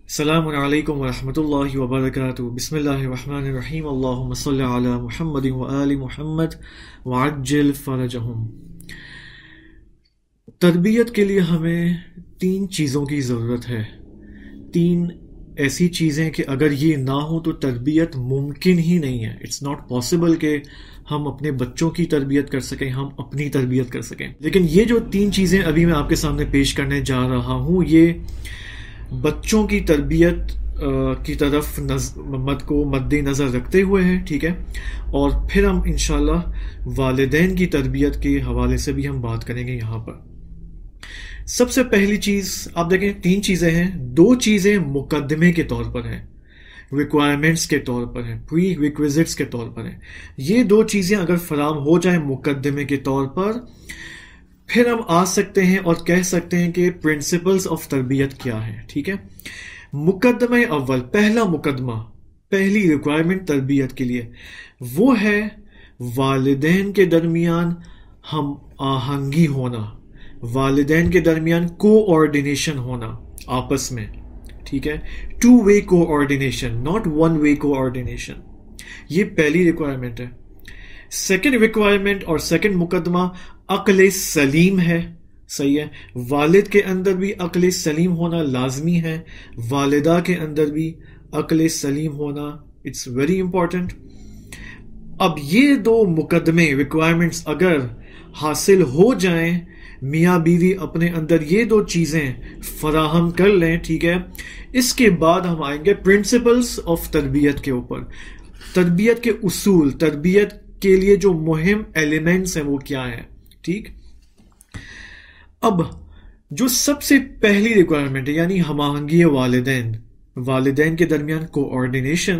السلام علیکم ورحمۃ اللہ وبرکاتہ۔ بسم اللہ الرحمن الرحیم، اللہم صل علی محمد وآل محمد وعجل فرجہم۔ تربیت کے لیے ہمیں 3 چیزوں کی ضرورت ہے، 3 ایسی چیزیں کہ اگر یہ نہ ہو تو تربیت ممکن ہی نہیں ہے۔ اٹس ناٹ پاسبل کہ ہم اپنے بچوں کی تربیت کر سکیں، ہم اپنی تربیت کر سکیں۔ لیکن یہ جو 3 چیزیں ابھی میں آپ کے سامنے پیش کرنے جا رہا ہوں، یہ بچوں کی تربیت کی طرف کو مد نظر رکھتے ہوئے ہیں، ٹھیک ہے، اور پھر ہم انشاءاللہ والدین کی تربیت کے حوالے سے بھی ہم بات کریں گے یہاں پر۔ سب سے پہلی چیز آپ دیکھیں، 3 چیزیں ہیں، 2 چیزیں مقدمے کے طور پر ہیں، ریکوائرمنٹس کے طور پر ہیں، پری ریکویزٹس کے طور پر ہیں۔ یہ 2 چیزیں اگر فراہم ہو جائیں مقدمے کے طور پر، پھر ہم آ سکتے ہیں اور کہہ سکتے ہیں کہ پرنسپلز آف تربیت کیا ہے، ٹھیک ہے۔ مقدمہ اول، پہلا مقدمہ، پہلی ریکوائرمنٹ تربیت کے لیے وہ ہے والدین کے درمیان ہم آہنگی ہونا، والدین کے درمیان کوآرڈینیشن ہونا آپس میں، ٹھیک ہے، 2 way coordination, not 1 way coordination. یہ پہلی ریکوائرمنٹ ہے۔ سیکنڈ ریکوائرمنٹ اور سیکنڈ مقدمہ عقل سلیم ہے، صحیح ہے، والد کے اندر بھی عقل سلیم ہونا لازمی ہے، والدہ کے اندر بھی عقل سلیم ہونا اٹس ویری امپورٹنٹ۔ اب یہ 2 مقدمے ریکوائرمنٹس اگر حاصل ہو جائیں، میاں بیوی اپنے اندر یہ 2 چیزیں فراہم کر لیں، ٹھیک ہے، اس کے بعد ہم آئیں گے پرنسپلز آف تربیت کے اوپر، تربیت کے اصول، تربیت کے لیے جو مہم ایلیمنٹس ہیں وہ کیا ہیں، ٹھیک۔ اب جو سب سے پہلی ریکوائرمنٹ ہے یعنی ہم آہنگی والدین کے درمیان کوآرڈینیشن،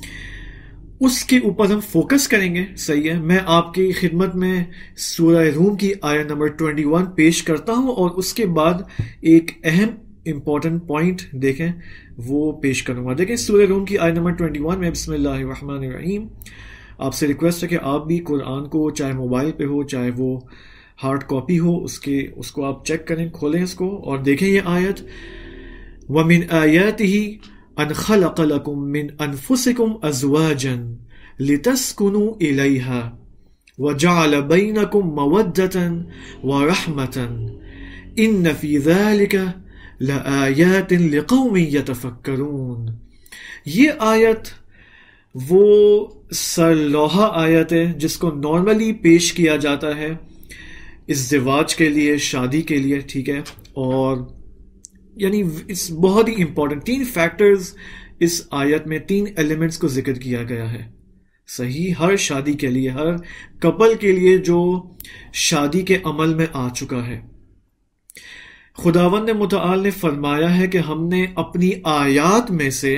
اس کے اوپر ہم فوکس کریں گے، صحیح ہے۔ میں آپ کی خدمت میں سورہ روم کی آیت نمبر 21 پیش کرتا ہوں اور اس کے بعد ایک اہم امپورٹنٹ پوائنٹ دیکھیں وہ پیش کروں گا۔ دیکھیں سورہ روم کی آیت نمبر 21 میں، بسم اللہ الرحمن الرحیم۔ آپ سے ریکویسٹ ہے کہ آپ بھی قرآن کو چاہے موبائل پہ ہو چاہے وہ ہارڈ کاپی ہو، اس کو آپ چیک کریں، کھولیں اس کو اور دیکھیں یہ آیت، وَمِنْ آيَاتِهِ أَنْ خَلَقَ لَكُم مِّنْ أَنفُسِكُمْ أَزْوَاجًا لِتَسْكُنُوا إِلَيْهَا وَجَعَلَ بَيْنَكُم مَّوَدَّةً وَرَحْمَةً إِنَّ فِي ذَلِكَ لَآيَاتٍ لِقَوْمٍ يَتَفَكَّرُونَ۔ یہ آیت وہ سرلوہا آیت ہے جس کو نارملی پیش کیا جاتا ہے ازدواج کے لیے، شادی کے لیے، ٹھیک ہے، اور یعنی اس بہت ہی امپورٹنٹ 3 فیکٹرز اس آیت میں، 3 ایلیمنٹس کو ذکر کیا گیا ہے، صحیح، ہر شادی کے لیے، ہر کپل کے لیے جو شادی کے عمل میں آ چکا ہے۔ خداوند متعال نے فرمایا ہے کہ ہم نے اپنی آیات میں سے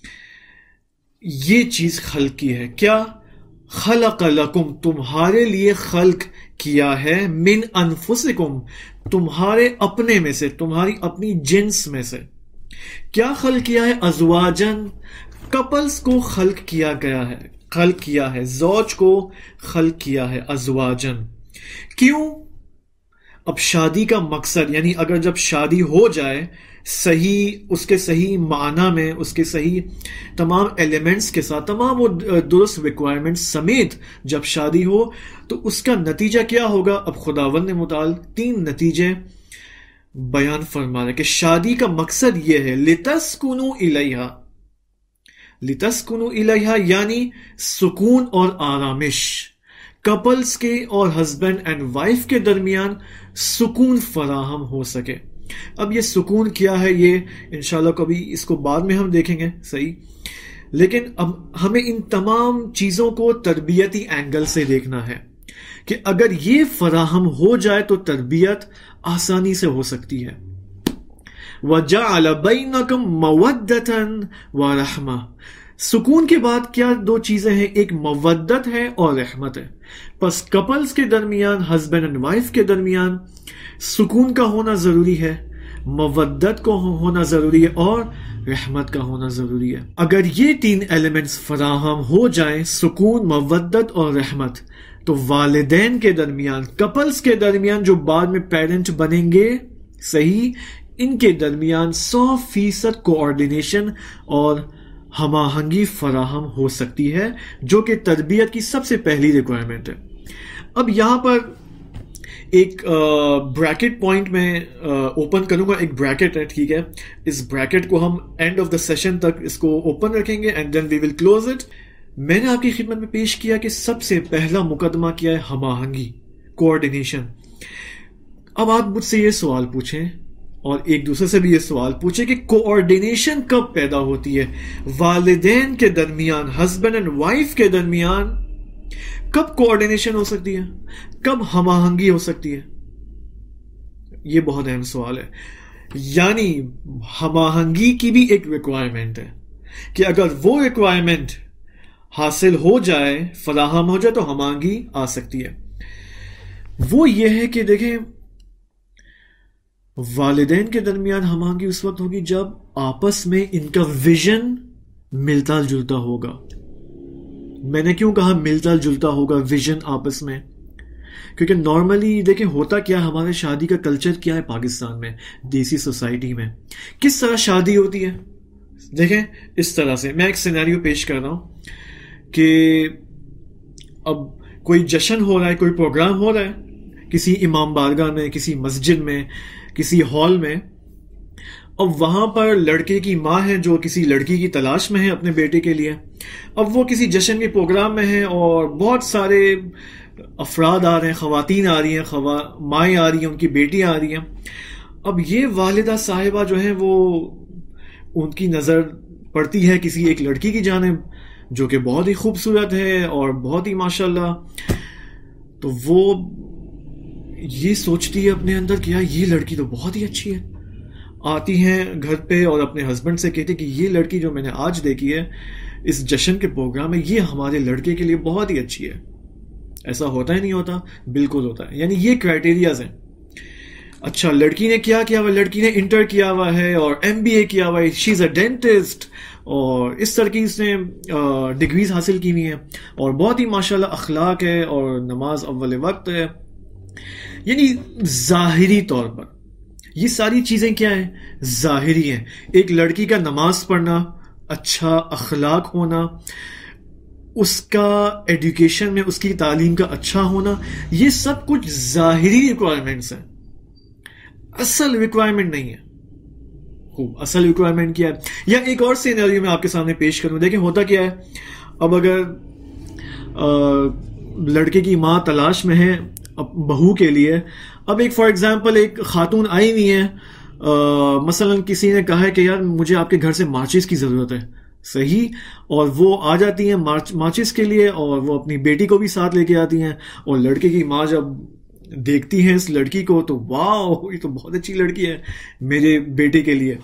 یہ چیز خلق کی ہے، کیا؟ خلق لکم، تمہارے لیے خلق کیا ہے، من انفسکم، تمہارے اپنے میں سے، تمہاری اپنی جنس میں سے۔ کیا خلق کیا ہے؟ ازواجن، کپلز کو خلق کیا ہے، زوج کو خلق کیا ہے، ازواجن۔ کیوں؟ اب شادی کا مقصد، یعنی اگر جب شادی ہو جائے صحیح، اس کے صحیح معنی میں، اس کے صحیح تمام ایلیمنٹس کے ساتھ، تمام وہ درست ریکوائرمنٹس سمیت جب شادی ہو تو اس کا نتیجہ کیا ہوگا؟ اب خداوند متعال 3 نتیجے بیان فرما رہے کہ شادی کا مقصد یہ ہے، لِتَسْكُنُوا إِلَيْهَا، لِتَسْكُنُوا إِلَيْهَا یعنی سکون اور آرامش، کپلز کے اور ہسبینڈ اینڈ وائف کے درمیان سکون فراہم ہو سکے۔ اب یہ سکون کیا ہے، یہ انشاءاللہ کبھی اس کو بعد میں ہم دیکھیں گے، صحیح، لیکن اب ہمیں ان تمام چیزوں کو تربیتی اینگل سے دیکھنا ہے کہ اگر یہ فراہم ہو جائے تو تربیت آسانی سے ہو سکتی ہے۔ وَجَعَلَ بَيْنَكُم مَّوَدَّةً وَرَحْمَةً، سکون کے بعد کیا 2 چیزیں ہیں، ایک مودت ہے اور رحمت ہے۔ پس کپلز کے درمیان، ہسبینڈ اینڈ وائف کے درمیان سکون کا ہونا ضروری ہے، مودت کو ہونا ضروری ہے اور رحمت کا ہونا ضروری ہے۔ اگر یہ 3 ایلیمنٹس فراہم ہو جائیں، سکون، مودت اور رحمت، تو والدین کے درمیان، کپلز کے درمیان جو بعد میں پیرنٹ بنیں گے، صحیح، ان کے درمیان 100% کوآرڈینیشن اور ہم آہنگی فراہم ہو سکتی ہے، جو کہ تربیت کی سب سے پہلی ریکوائرمنٹ ہے۔ اب یہاں پر ایک بریکٹ پوائنٹ میں اوپن کروں گا، ایک بریکٹ ہے، ٹھیک ہے، اس بریکٹ کو ہم اینڈ آف دا سیشن تک اس کو اوپن رکھیں گے and then we will close it. میں نے آپ کی خدمت میں پیش کیا کہ سب سے پہلا مقدمہ کیا ہے؟ ہم آہنگی، کوآرڈینیشن۔ اب آپ مجھ سے یہ سوال پوچھیں اور ایک دوسرے سے بھی یہ سوال پوچھیں کہ کوآرڈینیشن کب پیدا ہوتی ہے؟ والدین کے درمیان، ہسبینڈ اینڈ وائف کے درمیان کب کوآرڈینیشن ہو سکتی ہے؟ کب ہم آہنگی ہو سکتی ہے؟ یہ بہت اہم سوال ہے۔ یعنی ہم آہنگی کی بھی ایک ریکوائرمنٹ ہے کہ اگر وہ ریکوائرمنٹ حاصل ہو جائے، فراہم ہو جائے، تو ہم آہنگی آ سکتی ہے۔ وہ یہ ہے کہ دیکھیں، والدین کے درمیان ہم آہنگی اس وقت ہوگی جب آپس میں ان کا ویژن ملتا جلتا ہوگا۔ میں نے کیوں کہا ملتا جلتا ہوگا ویژن آپس میں؟ کیونکہ نارملی دیکھیں ہوتا کیا، ہمارے شادی کا کلچر کیا ہے پاکستان میں، دیسی سوسائٹی میں کس طرح شادی ہوتی ہے؟ دیکھیں اس طرح سے میں ایک سینیریو پیش کر رہا ہوں کہ اب کوئی جشن ہو رہا ہے، کوئی پروگرام ہو رہا ہے کسی امام بارگاہ میں، کسی مسجد میں، کسی ہال میں۔ اب وہاں پر لڑکے کی ماں ہے جو کسی لڑکی کی تلاش میں ہے اپنے بیٹے کے لیے۔ اب وہ کسی جشن کے پروگرام میں ہے اور بہت سارے افراد آ رہے ہیں، خواتین آ رہی ہیں، مائیں آ رہی ہیں، ان کی بیٹیاں آ رہی ہیں۔ اب یہ والدہ صاحبہ جو ہیں وہ ان کی نظر پڑتی ہے کسی ایک لڑکی کی جانب جو کہ بہت ہی خوبصورت ہے اور بہت ہی ماشاءاللہ، تو وہ یہ سوچتی ہے اپنے اندر کہ یار یہ لڑکی تو بہت ہی اچھی ہے۔ آتی ہیں گھر پہ اور اپنے ہسبینڈ سے کہتی کہ یہ لڑکی جو میں نے آج دیکھی ہے اس جشن کے پروگرام میں، یہ ہمارے لڑکے کے لیے بہت ہی اچھی ہے۔ ایسا ہوتا ہی نہیں ہوتا؟ بالکل ہوتا ہے۔ یعنی یہ کرائٹیریاز ہیں۔ اچھا، لڑکی نے کیا کیا ہوا؟ لڑکی نے انٹر کیا ہوا ہے اور MBA کیا ہوا ہے، شی از اے ڈینٹسٹ، اور اس طرح کی اس نے ڈگریز حاصل کی ہوئی ہیں اور بہت ہی ماشاءاللہ اخلاق ہے اور نماز اول وقت ہے۔ یعنی ظاہری طور پر یہ ساری چیزیں کیا ہیں؟ ظاہری ہیں۔ ایک لڑکی کا نماز پڑھنا، اچھا اخلاق ہونا، اس کا ایڈوکیشن میں اس کی تعلیم کا اچھا ہونا، یہ سب کچھ ظاہری ریکوائرمنٹس ہیں، اصل ریکوائرمنٹ نہیں ہے۔ خوب، اصل ریکوائرمنٹ کیا ہے؟ یا ایک اور سینیریو میں آپ کے سامنے پیش کروں۔ دیکھیں ہوتا کیا ہے، اب اگر لڑکے کی ماں تلاش میں ہے بہو کے لیے، اب ایک فار ایگزامپل ایک خاتون آئی ہوئی ہے، مثلا کسی نے کہا ہے کہ یار مجھے آپ کے گھر سے ماچس کی ضرورت ہے، صحیح، اور وہ آ جاتی ہیں ماچس کے لیے اور وہ اپنی بیٹی کو بھی ساتھ لے کے آتی ہیں، اور لڑکے کی ماں جب دیکھتی ہیں اس لڑکی کو تو واو یہ تو بہت اچھی لڑکی ہے میرے بیٹے کے لیے۔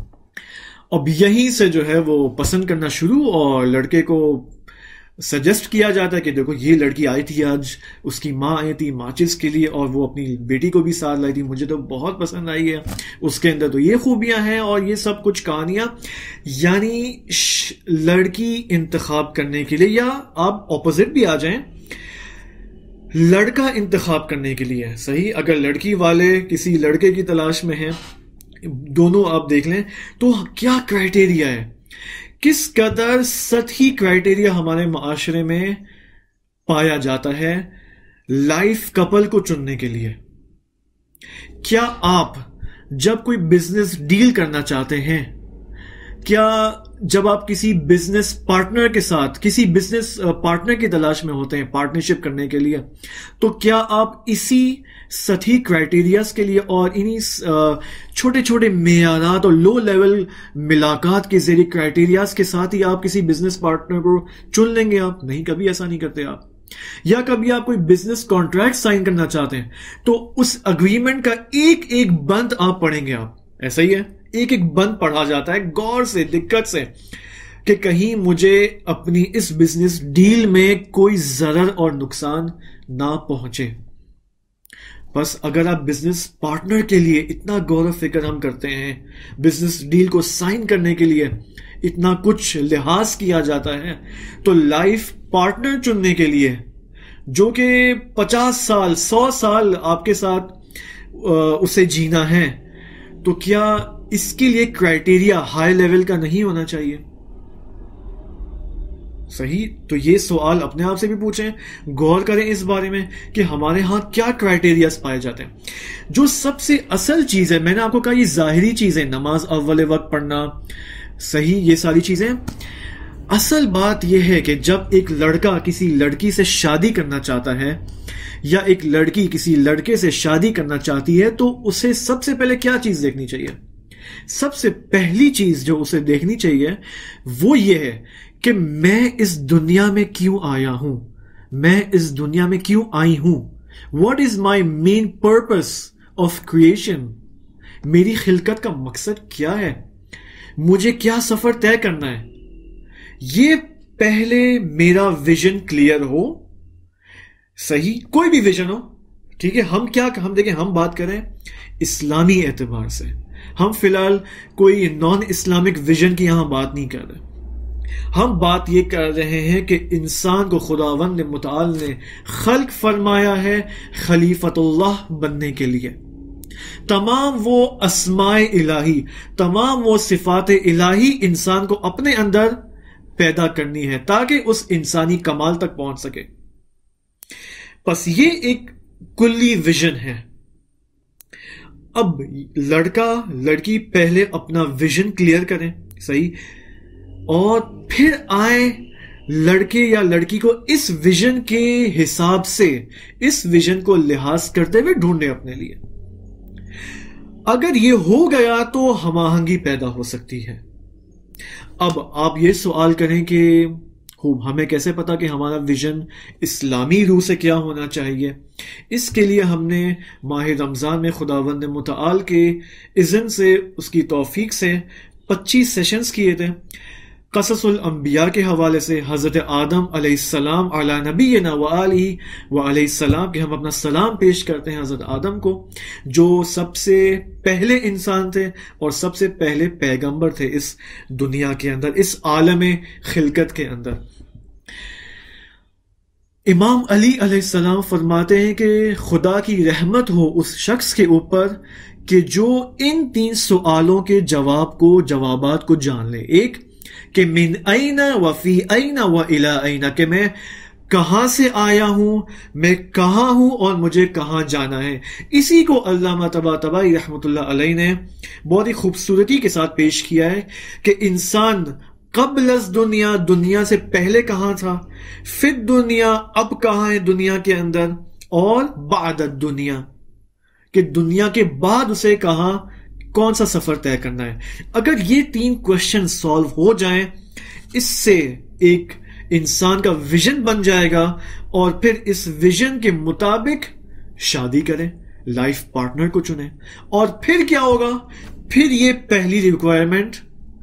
اب یہیں سے جو ہے وہ پسند کرنا شروع، اور لڑکے کو سجیسٹ کیا جاتا ہے کہ دیکھو یہ لڑکی آئی تھی آج، اس کی ماں آئی تھی ماچس کے لیے اور وہ اپنی بیٹی کو بھی ساتھ لائی تھی، مجھے تو بہت پسند آئی ہے، اس کے اندر تو یہ خوبیاں ہیں اور یہ سب کچھ کہانیاں۔ یعنی لڑکی انتخاب کرنے کے لیے، یا آپ اپوزٹ بھی آ جائیں، لڑکا انتخاب کرنے کے لیے، صحیح، اگر لڑکی والے کسی لڑکے کی تلاش میں ہیں، دونوں آپ دیکھ لیں تو کیا کرائٹیریا ہے، کس قدر سطحی کرائٹیریا ہمارے معاشرے میں پایا جاتا ہے لائف کپل کو چننے کے لیے۔ کیا آپ جب کوئی بزنس ڈیل کرنا چاہتے ہیں، کیا جب آپ کسی بزنس پارٹنر کے ساتھ، کسی بزنس پارٹنر کی تلاش میں ہوتے ہیں پارٹنرشپ کرنے کے لیے، تو کیا آپ اسی سطحی کرائٹیریاز کے لیے اور انہی چھوٹے چھوٹے معیارات اور لو لیول ملاقات کے ذریعے کرائٹیریاز کے ساتھ ہی آپ کسی بزنس پارٹنر کو چن لیں گے؟ آپ نہیں، کبھی ایسا نہیں کرتے آپ۔ یا کبھی آپ کوئی بزنس کانٹریکٹ سائن کرنا چاہتے ہیں تو اس اگریمنٹ کا ایک ایک بند آپ پڑھیں گے، آپ ایسا ہی ہے، ایک ایک بند پڑھا جاتا ہے غور سے، دقت سے، کہ کہیں مجھے اپنی اس بزنس ڈیل میں کوئی ضرر اور نقصان نہ پہنچے۔ بس اگر آپ بزنس پارٹنر کے لیے اتنا غور و فکر ہم کرتے ہیں، بزنس ڈیل کو سائن کرنے کے لیے اتنا کچھ لحاظ کیا جاتا ہے، تو لائف پارٹنر چننے کے لیے جو کہ 50 سال 100 سال آپ کے ساتھ اسے جینا ہے، تو کیا اس کے لیے کرائٹیریا ہائی لیول کا نہیں ہونا چاہیے؟ صحیح. تو یہ سوال اپنے آپ سے بھی پوچھیں, غور کریں اس بارے میں کہ ہمارے ہاں کیا کرائٹیریاز پائے جاتے ہیں. جو سب سے اصل چیز ہے, میں نے آپ کو کہا یہ ظاہری چیزیں, نماز اول وقت پڑھنا, صحیح, یہ ساری چیزیں. اصل بات یہ ہے کہ جب ایک لڑکا کسی لڑکی سے شادی کرنا چاہتا ہے یا ایک لڑکی کسی لڑکے سے شادی کرنا چاہتی ہے تو اسے سب سے پہلے کیا چیز دیکھنی چاہیے؟ سب سے پہلی چیز جو اسے دیکھنی چاہیے وہ یہ ہے کہ میں اس دنیا میں کیوں آیا ہوں, میں اس دنیا میں کیوں آئی ہوں. What is my main purpose of creation, میری خلقت کا مقصد کیا ہے, مجھے کیا سفر طے کرنا ہے. یہ پہلے میرا ویژن کلیئر ہو, صحیح, کوئی بھی ویژن ہو, ٹھیک ہے. ہم دیکھیں, ہم بات کریں اسلامی اعتبار سے, ہم فی الحال کوئی نان اسلامک ویژن کی یہاں بات نہیں کر رہے. ہم بات یہ کر رہے ہیں کہ انسان کو خداوند متعال نے خلق فرمایا ہے خلیفۃ اللہ بننے کے لیے. تمام وہ اسماء الہی, تمام وہ صفات الہی انسان کو اپنے اندر پیدا کرنی ہے تاکہ اس انسانی کمال تک پہنچ سکے. بس یہ ایک کلی ویژن ہے. اب لڑکا لڑکی پہلے اپنا ویژن کلیئر کریں, صحیح, اور پھر آئے لڑکے یا لڑکی کو اس ویژن کے حساب سے, اس ویژن کو لحاظ کرتے ہوئے ڈھونڈے اپنے لیے. اگر یہ ہو گیا تو ہم آہنگی پیدا ہو سکتی ہے. اب آپ یہ سوال کریں کہ ہمیں کیسے پتا کہ ہمارا ویژن اسلامی روح سے کیا ہونا چاہیے؟ اس کے لیے ہم نے ماہ رمضان میں خداوند متعال کے اذن سے, اس کی توفیق سے 25 سیشنز کیے تھے. قصص الانبیاء کے حوالے سے حضرت آدم علیہ السلام علی نبینا وآلہ وعلیہ السلام کہ ہم اپنا سلام پیش کرتے ہیں حضرت آدم کو, جو سب سے پہلے انسان تھے اور سب سے پہلے پیغمبر تھے اس دنیا کے اندر, اس عالم خلقت کے اندر. امام علی علیہ السلام فرماتے ہیں کہ خدا کی رحمت ہو اس شخص کے اوپر کہ جو ان 3 سوالوں کے جوابات کو جان لے. ایک کہ من این و فی این و الی این, کہ میں کہاں سے آیا ہوں, میں کہاں ہوں اور مجھے کہاں جانا ہے. اسی کو علامہ طباطبائی رحمۃ اللہ علیہ نے بہت ہی خوبصورتی کے ساتھ پیش کیا ہے کہ انسان قبل از دنیا, دنیا سے پہلے کہاں تھا, فی دنیا, اب کہاں ہے دنیا کے اندر, اور بعد دنیا, کہ دنیا کے بعد اسے کہاں, کون سا سفر طے کرنا ہے. اگر یہ 3 کوشچن سالو ہو جائیں, اس سے ایک انسان کا ویژن بن جائے گا, اور پھر اس ویژن کے مطابق شادی کریں, لائف پارٹنر کو چنیں. اور پھر کیا ہوگا, پھر یہ پہلی ریکوائرمنٹ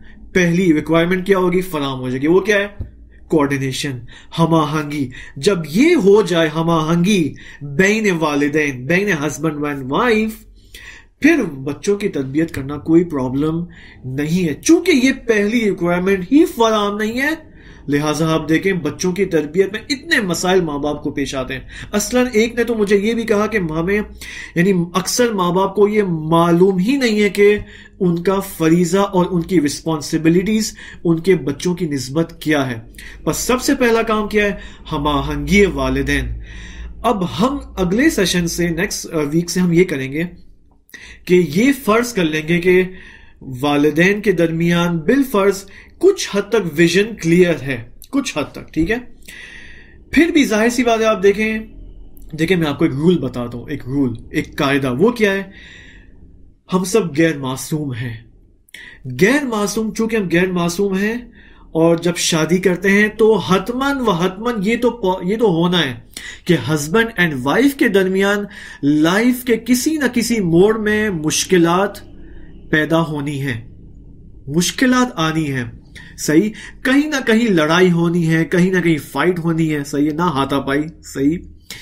کیا ہوگی, فراہم ہو جائے گی. وہ کیا ہے؟ کوآرڈینیشن, ہم آہنگی. جب یہ ہو جائے ہم آہنگی بین والدین, بین ہسبینڈ اینڈ وائف, پھر بچوں کی تربیت کرنا کوئی پرابلم نہیں ہے. چونکہ یہ پہلی ریکوائرمنٹ ہی فراہم نہیں ہے, لہٰذا آپ دیکھیں بچوں کی تربیت میں اتنے مسائل ماں باپ کو پیش آتے ہیں. اصلاً ایک نے تو مجھے یہ بھی کہا کہ ہمیں, یعنی اکثر ماں باپ کو یہ معلوم ہی نہیں ہے کہ ان کا فریضہ اور ان کی رسپانسبلٹیز ان کے بچوں کی نسبت کیا ہے. بس سب سے پہلا کام کیا ہے؟ ہم آہنگی والدین. اب ہم اگلے سیشن سے, نیکسٹ ویک سے ہم یہ کریں گے کہ یہ فرض کر لیں گے کہ والدین کے درمیان بالفرض کچھ حد تک ویژن کلیئر ہے, کچھ حد تک, ٹھیک ہے. پھر بھی ظاہر سی بات ہے, آپ دیکھیں میں آپ کو ایک رول بتاتا ہوں, ایک قاعدہ. وہ کیا ہے؟ ہم سب غیر معصوم ہیں. چونکہ ہم غیر معصوم ہیں, اور جب شادی کرتے ہیں تو حتماً یہ تو ہونا ہے کہ ہسبینڈ اینڈ وائف کے درمیان لائف کے کسی نہ کسی موڑ میں مشکلات پیدا ہونی ہے, مشکلات آنی ہے, صحیح. کہیں نہ کہیں لڑائی ہونی ہے, کہیں نہ کہیں فائٹ ہونی ہے, صحیح, نہ ہاتھا پائی, صحیح,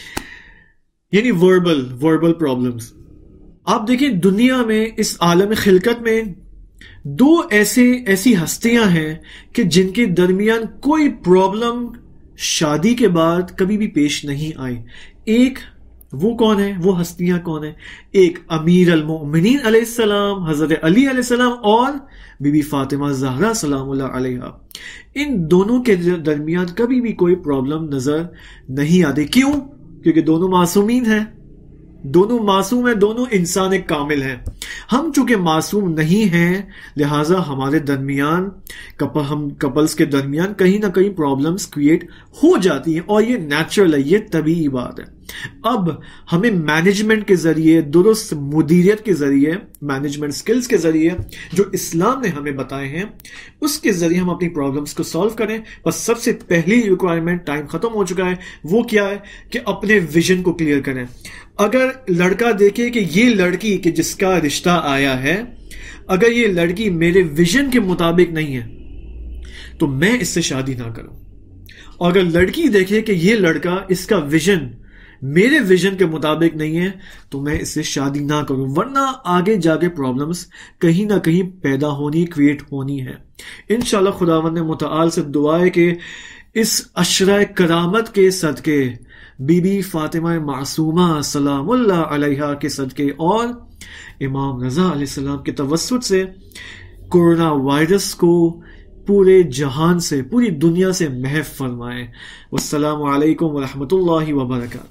یعنی وربل پرابلمز. آپ دیکھیں دنیا میں, اس عالم خلقت میں 2 ایسی ہستیاں ہیں کہ جن کے درمیان کوئی پرابلم شادی کے بعد کبھی بھی پیش نہیں آئی. ایک وہ کون ہے؟ وہ ہستیاں کون ہیں؟ ایک امیر المؤمنین علیہ السلام حضرت علی علیہ السلام اور بی بی فاطمہ زہرا سلام اللہ علیہا. ان دونوں کے درمیان کبھی بھی کوئی پرابلم نظر نہیں آتی. کیوں؟ کیونکہ دونوں معصومین ہیں، دونوں معصوم ہیں، دونوں انسان کامل ہیں. ہم چونکہ معصوم نہیں ہیں لہٰذا ہمارے درمیان ہم کپلز کے درمیان کہیں نہ کہیں پرابلمز کریٹ ہو جاتی ہیں، اور یہ نیچرل ہے، یہ طبیعی بات ہے. اب ہمیں مینجمنٹ کے ذریعے، درست مدیریت کے ذریعے، مینجمنٹ سکلز کے ذریعے جو اسلام نے ہمیں بتائے ہیں اس کے ذریعے ہم اپنی پرابلمز کو سالو کریں. بس سب سے پہلی ریکوائرمنٹ، ٹائم ختم ہو چکا ہے، وہ کیا ہے کہ اپنے ویژن کو کلیئر کریں. اگر لڑکا دیکھے کہ یہ لڑکی کہ جس کا رشتہ آیا ہے، اگر یہ لڑکی میرے ویژن کے مطابق نہیں ہے تو میں اس سے شادی نہ کروں. اور اگر لڑکی دیکھے کہ یہ لڑکا، اس کا ویژن میرے ویژن کے مطابق نہیں ہے تو میں اس سے شادی نہ کروں، ورنہ آگے جا کے پرابلمز کہیں نہ کہیں پیدا ہونی، کریٹ ہونی ہے. انشاءاللہ خداوند متعال سے دعا ہے کہ اس عشرہ کرامت کے صدقے، بی بی فاطمہ معصومہ سلام اللہ علیہا کے صدقے اور امام رضا علیہ السلام کے توسط سے کورونا وائرس کو پورے جہان سے، پوری دنیا سے محو فرمائے. والسلام علیکم ورحمۃ اللہ وبرکاتہ.